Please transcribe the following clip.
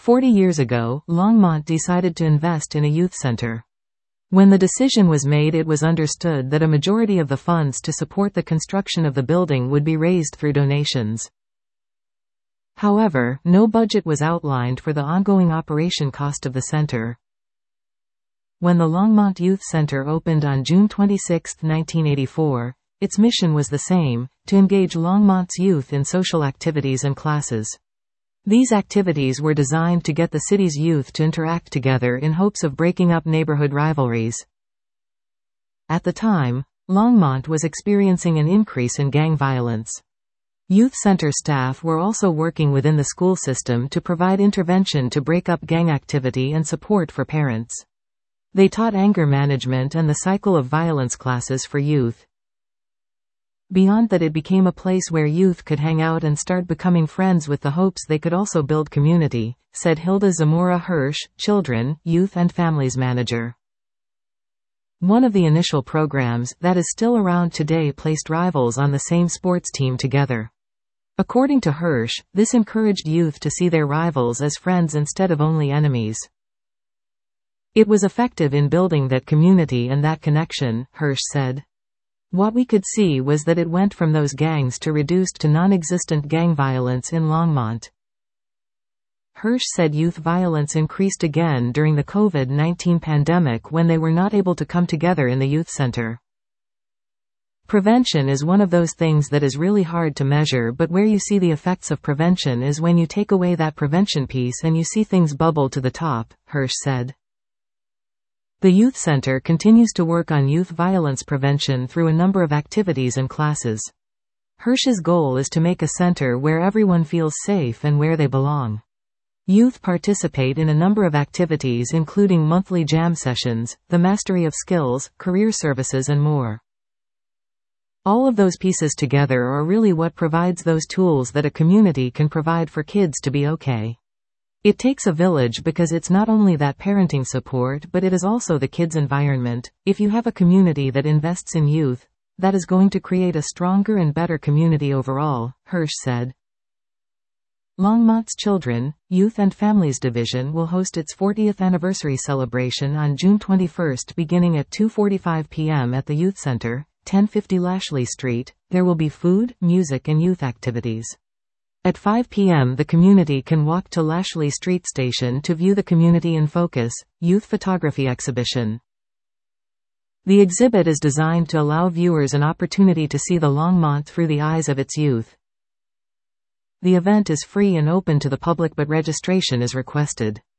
40 years ago, Longmont decided to invest in a youth center. When the decision was made, it was understood that a majority of the funds to support the construction of the building would be raised through donations. However, no budget was outlined for the ongoing operation cost of the center. When the Longmont Youth Center opened on June 26, 1984, its mission was the same: to engage Longmont's youth in social activities and classes. These activities were designed to get the city's youth to interact together in hopes of breaking up neighborhood rivalries. At the time, Longmont was experiencing an increase in gang violence. Youth center staff were also working within the school system to provide intervention to break up gang activity and support for parents. They taught anger management and the cycle of violence classes for youth. Beyond that, it became a place where youth could hang out and start becoming friends with the hopes they could also build community, said Hilda Zamora Hirsch, Children, Youth and Families Manager. One of the initial programs, that is still around today, placed rivals on the same sports team together. According to Hirsch, this encouraged youth to see their rivals as friends instead of only enemies. It was effective in building that community and that connection, Hirsch said. What we could see was that it went from those gangs to reduced to non-existent gang violence in Longmont. Hirsch said youth violence increased again during the COVID-19 pandemic when they were not able to come together in the youth center. Prevention is one of those things that is really hard to measure, but where you see the effects of prevention is when you take away that prevention piece and you see things bubble to the top, Hirsch said. The youth center continues to work on youth violence prevention through a number of activities and classes. Hirsch's goal is to make a center where everyone feels safe and where they belong. Youth participate in a number of activities including monthly jam sessions, the mastery of skills, career services and more. All of those pieces together are really what provides those tools that a community can provide for kids to be okay. It takes a village because it's not only that parenting support, but it is also the kids' environment. If you have a community that invests in youth, that is going to create a stronger and better community overall, Hirsch said. Longmont's Children, Youth and Families Division will host its 40th anniversary celebration on June 21 beginning at 2:45 p.m. at the Youth Center, 1050 Lashley Street. There will be food, music and youth activities. At 5 p.m. the community can walk to Lashley Street Station to view the Community in Focus, youth photography exhibition. The exhibit is designed to allow viewers an opportunity to see the Longmont through the eyes of its youth. The event is free and open to the public, but registration is requested.